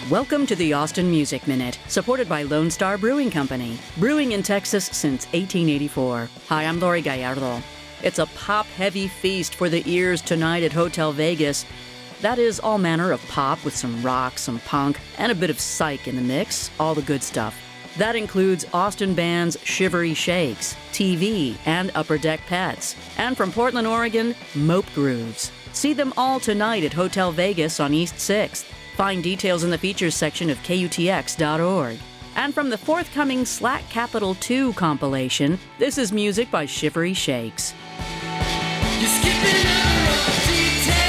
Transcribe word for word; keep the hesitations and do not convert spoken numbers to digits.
Welcome to the Austin Music Minute, supported by Lone Star Brewing Company, brewing in Texas since eighteen eighty-four. Hi, I'm Lori Gallardo. It's a pop-heavy feast for the ears tonight at Hotel Vegas. That is all manner of pop with some rock, some punk, and a bit of psych in the mix, all the good stuff. That includes Austin bands Shivery Shakes, T V, and Upper Deck Pets. And from Portland, Oregon, Mope Grooves. See them all tonight at Hotel Vegas on East sixth. Find details in the features section of K U T X dot org. And from the forthcoming Slack Capital two compilation, this is music by Shivery Shakes. You're skipping over details.